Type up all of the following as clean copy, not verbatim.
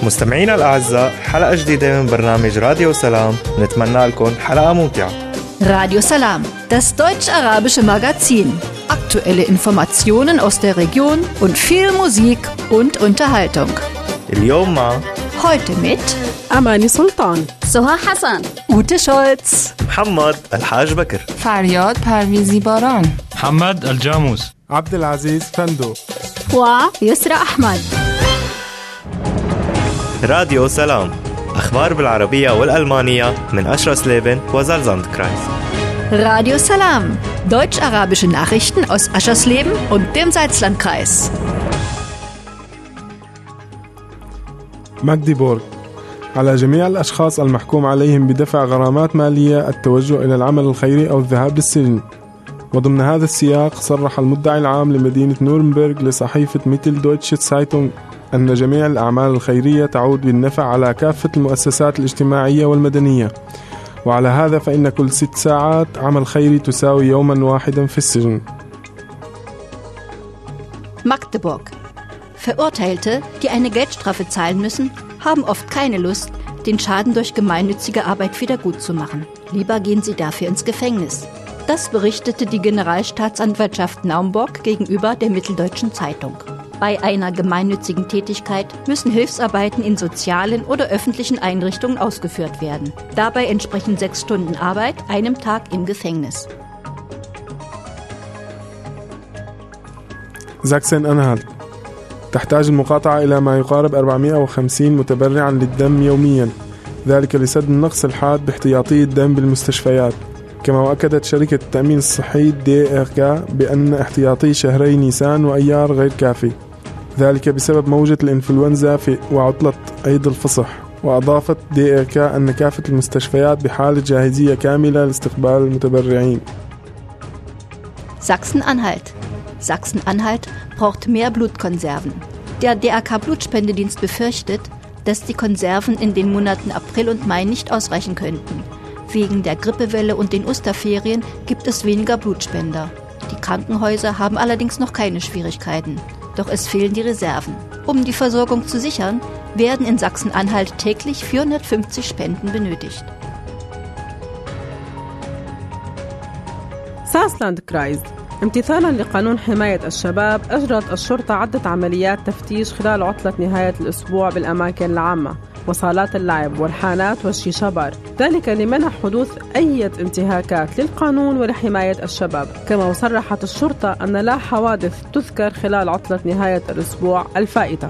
مستمعينا الأعزاء، حلقة جديدة من برنامج راديو سلام. نتمنى لكم حلقة ممتعة. Radio Salam, das deutsch-arabische Magazin. Aktuelle Informationen aus der Region und viel Musik und Unterhaltung. اليوم مع Heute mit أماني سلطان، سهى حسن، Ute Scholz, محمد الحاج بكر، فریاد پرویزی باران، محمد الجاموس، عبد العزيز فندو ويسرى أحمد. راديو سلام، أخبار بالعربية والألمانية من أشرس ليبن وزالزاندكرايس. Radio Salam, deutsch-arabische Nachrichten aus Aschersleben und dem Salzlandkreis. ماغديبورغ. على جميع الأشخاص المحكوم عليهم بدفع غرامات مالية التوجه إلى العمل الخيري أو الذهاب للسجن. وضمن هذا السياق صرح المدعي العام لمدينة نورنبرغ لصحيفة ميتل دويتشه سايتونغ أن جميع الأعمال الخيرية تعود بالنفع على كافة المؤسسات الاجتماعية والمدنية، وعلى هذا فإن كل 6 ساعات عمل خيري تساوي يوما واحدا في السجن. Magdeburg. Verurteilte, die eine Geldstrafe zahlen müssen, haben oft keine Lust, den Schaden durch gemeinnützige Arbeit wiedergutzumachen. Lieber gehen sie dafür ins Gefängnis. Das berichtete die Generalstaatsanwaltschaft Naumburg gegenüber der Mitteldeutschen Zeitung. Bei einer gemeinnützigen Tätigkeit müssen Hilfsarbeiten in sozialen oder öffentlichen Einrichtungen ausgeführt werden. Dabei entsprechen 6 Stunden Arbeit einem Tag im Gefängnis. ساكسن-أنهالت. تحتاج المقاطعة إلى ما يقارب 450 متبرعا للدم يوميا، ذلك لسد النقص الحاد باحتياطي الدم بالمستشفيات. كما وأكدت شركة التأمين الصحي DRK بأن احتياطي شهري نيسان وأيار غير كافي، ذلك بسبب موجة الإنفلونزا وعطلة عيد الفصح. وأضافت DRK أن كافة المستشفيات بحالة جاهزية كاملة لاستقبال المتبرعين. Sachsen-Anhalt braucht mehr Blutkonserven. Der DRK-Blutspendedienst befürchtet, dass die Konserven in den Monaten April und Mai nicht ausreichen könnten. Wegen der Grippewelle und den Osterferien gibt es weniger Blutspender. Die Krankenhäuser haben allerdings noch keine Schwierigkeiten. Doch es fehlen die Reserven. Um die Versorgung zu sichern, werden in Sachsen-Anhalt täglich 450 Spenden benötigt. ساسلاندكرايز. امتثالا لقانون حماية الشباب، أجرت الشرطة عدة عمليات تفتيش خلال عطلة نهاية الأسبوع بالأماكن العامة وصالات اللعب والحانات والشيشة بار، ذلك لمنع حدوث أي انتهاكات للقانون ولحماية الشباب. كما وصرحت الشرطة أن لا حوادث تذكر خلال عطلة نهاية الأسبوع الفائتة.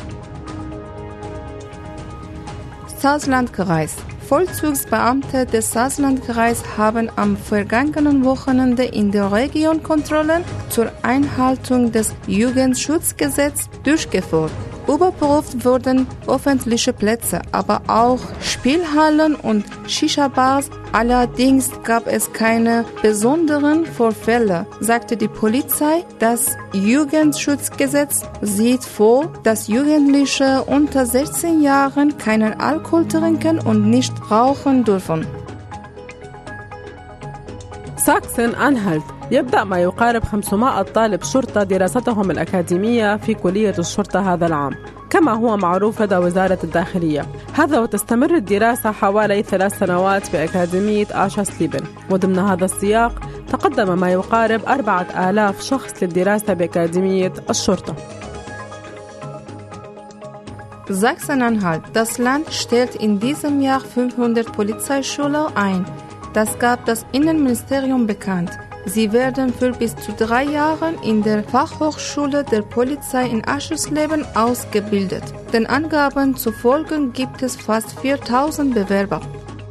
Saarlandkreis. Vollzugsbeamte des Saarlandkreis haben am vergangenen Wochenende in der Region Kontrollen zur Einhaltung des Jugendschutzgesetzes durchgeführt. Überprüft wurden öffentliche Plätze, aber auch Spielhallen und Shisha-Bars. Allerdings gab es keine besonderen Vorfälle, sagte die Polizei. Das Jugendschutzgesetz sieht vor, dass Jugendliche unter 16 Jahren keinen Alkohol trinken und nicht rauchen dürfen. ساكسن-أنهالت. يبدأ ما يقارب 500 طالب شرطة دراستهم الأكاديمية في كلية الشرطة هذا العام، كما هو معروف لدى وزارة الداخلية. هذا وتستمر الدراسة حوالي 3 سنوات بأكاديمية آشاسليبن. وضمن هذا السياق تقدم ما يقارب 4000 شخص للدراسة بأكاديمية الشرطة. Sachsen-Anhalt. Das Land stellt in diesem Jahr 500 Polizeischüler ein. Das gab das Innenministerium bekannt. Sie werden für bis zu 3 Jahre in der Fachhochschule der Polizei in Aschersleben ausgebildet. Den Angaben zufolge gibt es fast 4000 Bewerber.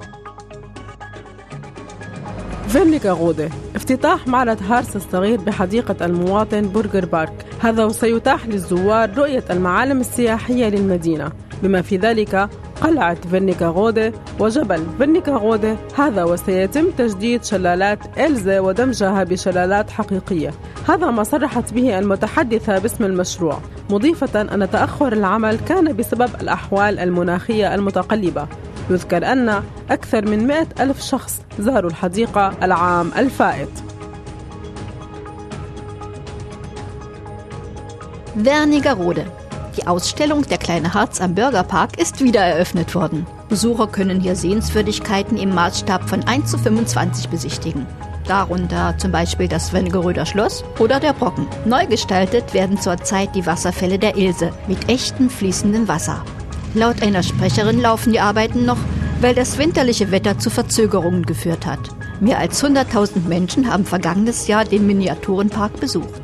فيرنيغاغودي. افتتاح معرض هارس الصغير بحديقة المواطن برجر بارك، هذا وسيتاح للزوار رؤية المعالم السياحية للمدينة بما في ذلك قلعة فيرنيغاغودي وجبل فيرنيغاغودي. هذا وسيتم تجديد شلالات إلزا ودمجها بشلالات حقيقية. هذا ما صرحت به المتحدثة باسم المشروع، مضيفة أن تأخر العمل كان بسبب الأحوال المناخية المتقلبة. يذكر أن أكثر من 100,000 شخص زاروا الحديقة العام الفائت. Wernigerode. Die Ausstellung Der kleine Harz am Bürgerpark ist wieder eröffnet worden. Besucher können hier Sehenswürdigkeiten im Maßstab von 1 zu 25 besichtigen. Darunter zum Beispiel das Svengeröder Schloss oder der Brocken. Neu gestaltet werden zurzeit die Wasserfälle der Ilse mit echtem fließendem Wasser. Laut einer Sprecherin laufen die Arbeiten noch, weil das winterliche Wetter zu Verzögerungen geführt hat. Mehr als 100.000 Menschen haben vergangenes Jahr den Miniaturenpark besucht.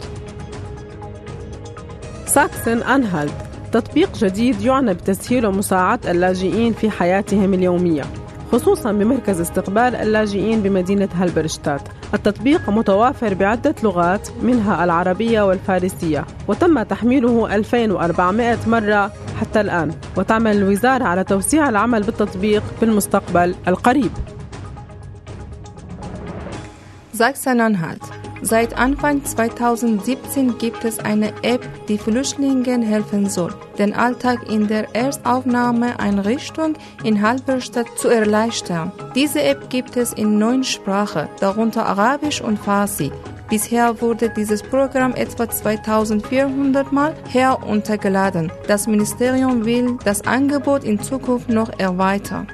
ساكسن-أنهالت تطبيق جديد يعنى بتسهيل ومساعدة اللاجئين في حياتهم اليومية، خصوصا بمركز استقبال اللاجئين بمدينة هالبرشتات. التطبيق متوافر بعدة لغات منها العربية والفارسية، وتم تحميله 2400 مرة حتى الآن، وتعمل الوزارة على توسيع العمل بالتطبيق في المستقبل القريب. Sachsen-Anhalt. Seit Anfang 2017 gibt es eine App, die Flüchtlingen helfen soll, den Alltag in der Erstaufnahmeeinrichtung in Halberstadt zu erleichtern. Diese App gibt es in 9 Sprachen, darunter Arabisch und Farsi. Bisher wurde dieses Programm etwa 2400 Mal heruntergeladen. Das Ministerium will das Angebot in Zukunft noch erweitern.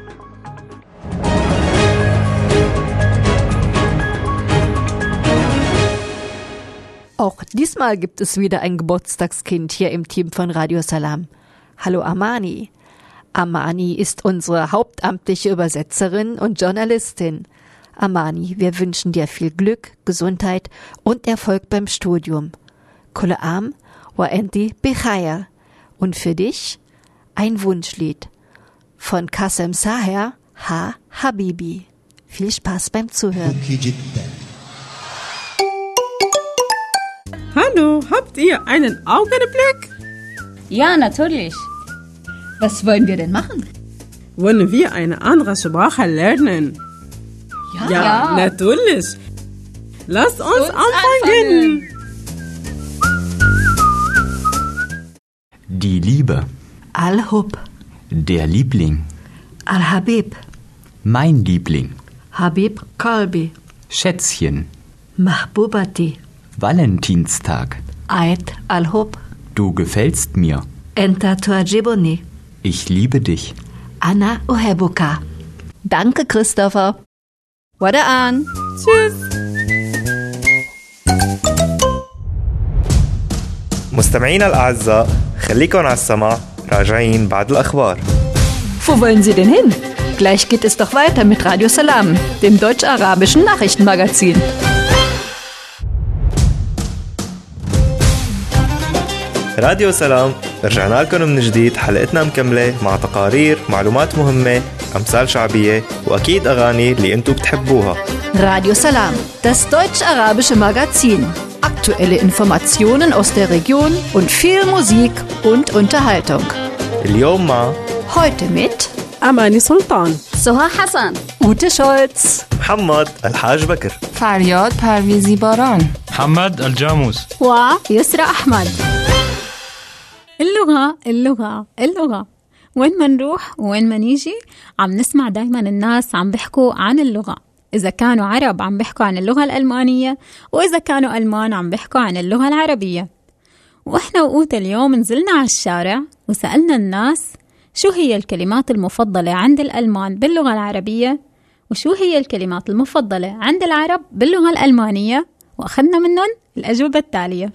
Auch diesmal gibt es wieder ein Geburtstagskind hier im Team von Radio Salam. Hallo Amani. Amani ist unsere hauptamtliche Übersetzerin und Journalistin. Amani, wir wünschen dir viel Glück, Gesundheit und Erfolg beim Studium. Kulle am wa enti bichaya. Und für dich ein Wunschlied von Kassem Saher, Ha Habibi. Viel Spaß beim Zuhören. Hallo, habt ihr einen Augenblick? Ja, natürlich. Was wollen wir denn machen? Wollen wir eine andere Sprache lernen? Ja, natürlich. Lasst uns anfangen. Die Liebe. Al-Hub. Der Liebling. Al-Habib. Mein Liebling. Habib Kalbi. Schätzchen. Mahbubati. Valentinstag. Eid Al-Hub. Du gefällst mir. Enta tuajibuni. Ich liebe dich. Anna uhebuka. Danke, Christopher. Wada'an. Tschüss. مستمعينا الأعزاء خليكن على السمع راجعين بعد الأخبار. Wo wollen Sie denn hin? Gleich geht es doch weiter mit Radio Salam, dem deutsch-arabischen Nachrichtenmagazin. راديو سلام رجعنا لكم من جديد. حلقتنا مكملة مع تقارير، معلومات مهمة، أمثال شعبية وأكيد أغاني اللي أنتوا بتحبوها. Radio Salam, das deutsch-arabische Magazin. Aktuelle Informationen aus der Region und viel Musik und Unterhaltung. اليوم مع Heute mit أماني سلطان، سهى حسن، Ute Scholz, محمد الحاج بكر، فریاد پرویزی باران، محمد الجاموس ويسرى أحمد. اللغة وين ما نروح وين ما نيجي عم نسمع دايما الناس عم بيحكوا عن اللغة. إذا كانوا عرب عم بيحكوا عن اللغة الألمانية، وإذا كانوا ألمان عم بيحكوا عن اللغة العربية. وإحنا وقوت اليوم نزلنا على الشارع وسألنا الناس شو هي الكلمات المفضلة عند الألمان باللغة العربية، وشو هي الكلمات المفضلة عند العرب باللغة الألمانية، وأخذنا منهم الأجوبة التالية.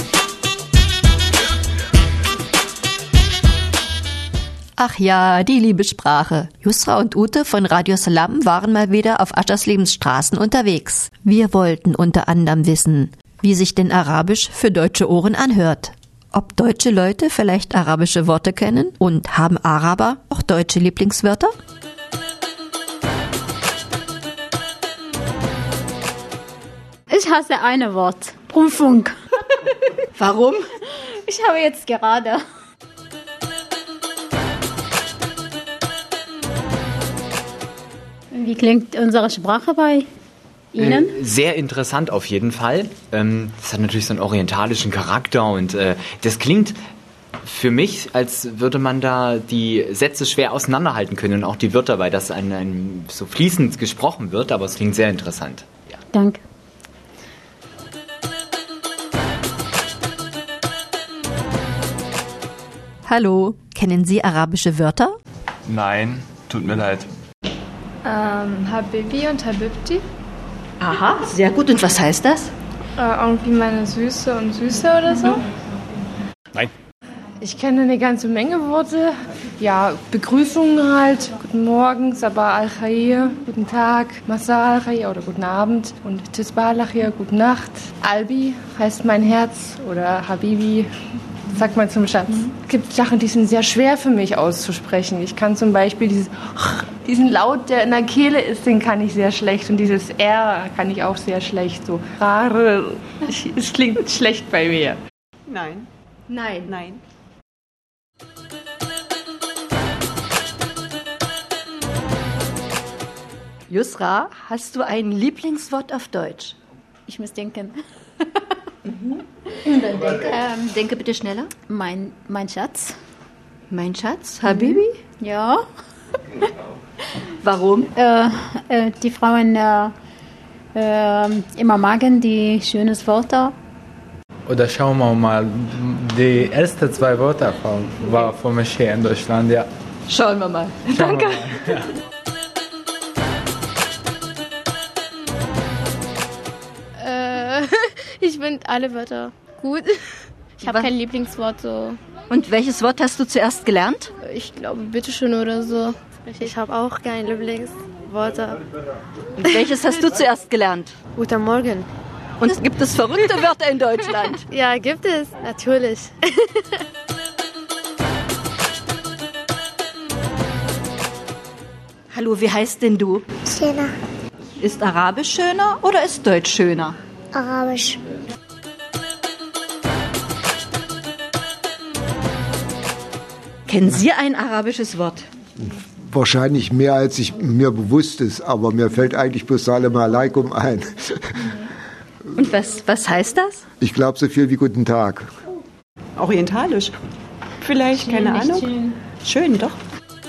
Ach ja, die liebe Sprache. Yusra und Ute von Radio Salam waren mal wieder auf Ascherslebens Straßen unterwegs. Wir wollten unter anderem wissen, wie sich denn Arabisch für deutsche Ohren anhört. Ob deutsche Leute vielleicht arabische Worte kennen und haben Araber auch deutsche Lieblingswörter? Ich hasse ein Wort. Rundfunk. Warum? Ich habe jetzt gerade. Wie klingt unsere Sprache bei Ihnen? Sehr interessant auf jeden Fall. Das hat natürlich so einen orientalischen Charakter und das klingt für mich, als würde man da die Sätze schwer auseinanderhalten können und auch die Wörter, weil das ein so fließend gesprochen wird, aber es klingt sehr interessant. Ja. Danke. Hallo, kennen Sie arabische Wörter? Nein, tut mir leid. Habibi und Habibti. Aha, sehr gut. Und was heißt das? Irgendwie meine Süße und Süße oder so. Nein. Ich kenne eine ganze Menge Worte. Ja, Begrüßungen halt. Guten Morgen, Sabah al-Khair, guten Tag, Masa al-Khair oder guten Abend. Und Tisbah al-Khair, gute Nacht. Albi heißt mein Herz oder Habibi, sagt man zum Schatz. Es gibt Sachen, die sind sehr schwer für mich auszusprechen. Ich kann zum Beispiel diesen Laut, der in der Kehle ist, den kann ich sehr schlecht. Und dieses R kann ich auch sehr schlecht. So, es klingt schlecht bei mir. Nein. Nein. Nein. Yusra, hast du ein Lieblingswort auf Deutsch? Ich muss denken. Und dann denke bitte schneller. Mein Schatz. Mein Schatz? Habibi? Ja. Warum? Die Frauen immer magen die schönen Wörter. Oder schauen wir mal, die ersten 2 Wörter war für mich hier in Deutschland, ja. Schauen wir mal. Danke. Wir mal, ja. Ich finde alle Wörter gut. Ich habe kein Lieblingswort so. Und welches Wort hast du zuerst gelernt? Ich glaube, bitteschön oder so. Ich habe auch keine Lieblingsworte. Und welches hast du zuerst gelernt? Guten Morgen. Und gibt es verrückte Wörter in Deutschland? Ja, gibt es. Natürlich. Hallo, wie heißt denn du? Schöner. Ist Arabisch schöner oder ist Deutsch schöner? Arabisch. Kennen Sie ein arabisches Wort? Wahrscheinlich mehr, als mir bewusst ist, aber mir fällt eigentlich bloß Salam Aleikum ein. Und was heißt das? Ich glaube so viel wie guten Tag. Orientalisch. Vielleicht, schön, keine Ahnung. Schön, doch.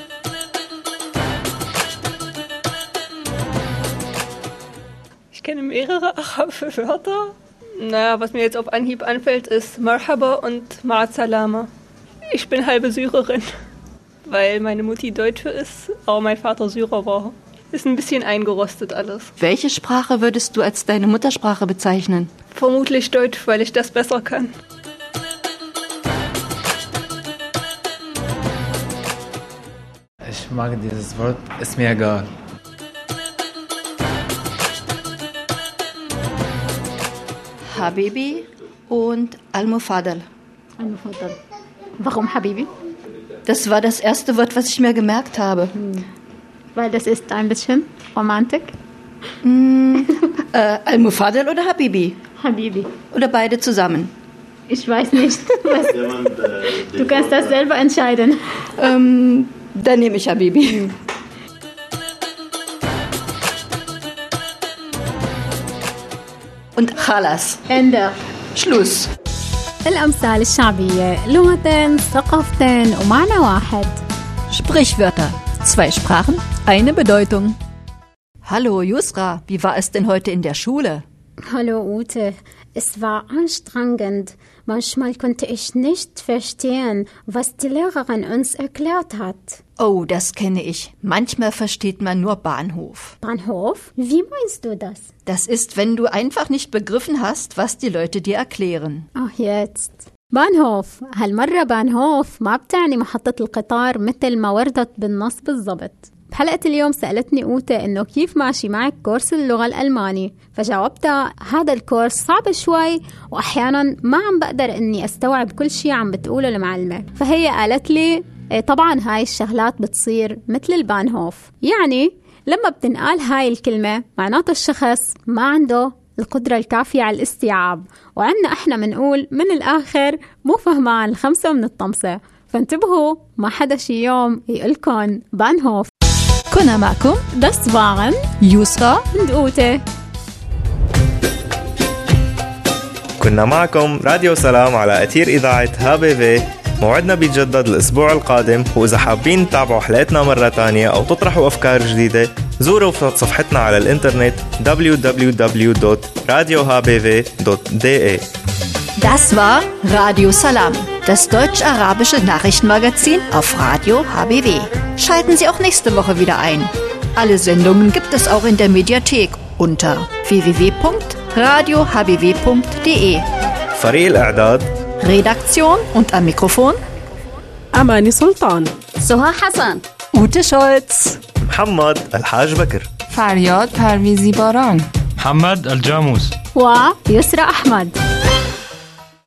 Ich kenne mehrere arabische Wörter. Naja, was mir jetzt auf Anhieb anfällt, ist Marhaba und Ma'at Salama. Ich bin halbe Syrerin, weil meine Mutti Deutsche ist, aber mein Vater Syrer war. Ist ein bisschen eingerostet alles. Welche Sprache würdest du als deine Muttersprache bezeichnen? Vermutlich Deutsch, weil ich das besser kann. Ich mag dieses Wort, ist mir egal. Habibi und Al-Mufadal. Al-Mufadal. Warum Habibi? Das war das erste Wort, was ich mir gemerkt habe. Weil das ist ein bisschen Romantik. Al-Mufadal oder Habibi? Habibi. Oder beide zusammen? Ich weiß nicht. Du kannst das selber entscheiden. Dann nehme ich Habibi. Und Khalas. Ende. Schluss. الأمثال الشعبية لغتين ثقافتين ومعنى واحد. Sprichwörter. 2 Sprachen, eine Bedeutung. Hallo Yusra, wie war es denn heute in der Schule? Hallo Ute, es war anstrengend. Manchmal konnte ich nicht verstehen, was die Lehrerin uns erklärt hat. Oh, das kenne ich. Manchmal versteht man nur Bahnhof. Bahnhof? Wie meinst du das? Das ist, wenn du einfach nicht begriffen hast, was die Leute dir erklären. Ach, jetzt. بانهوف هالمرة بانهوف ما بتعني محطة القطار مثل ما وردت بالنص بالضبط. بحلقة اليوم سألتني أوتة إنه كيف ماشي معك كورس اللغة الألماني، فجاوبتها هذا الكورس صعب شوي وأحيانا ما عم بقدر إني أستوعب كل شيء عم بتقوله المعلمة. فهي قالت لي طبعا هاي الشغلات بتصير مثل البانهوف، يعني لما بتنقال هاي الكلمة معناته الشخص ما عنده القدرة الكافية على الاستيعاب، وعنا احنا منقول من الآخر مو فهمان 5 من الطمسة. فانتبهوا ما حدا شي يوم يقلكن بانهوف. كنا معكم Das waren يسرا und Ute. كنا معكم راديو سلام على أثير إذاعة HBV. موعدنا بيتجدد الأسبوع القادم، وإذا حابين تتابعوا حلقتنا مرة تانية أو تطرحوا أفكار جديدة زوروا صفحتنا على الإنترنت www.radiohbv.de. Das war Radio Salam, das deutsch-arabische Nachrichtenmagazin auf Radio HBW. Schalten Sie auch nächste Woche wieder ein. Alle Sendungen gibt es auch in der Mediathek unter www.radiohbw.de. فريق الإعداد Redaktion und am Mikrofon أماني سلطان، سهى حسن، Ute Scholz، محمد الحاج بكر، فریاد پرویزی باران، محمد الجاموس ويسرى أحمد.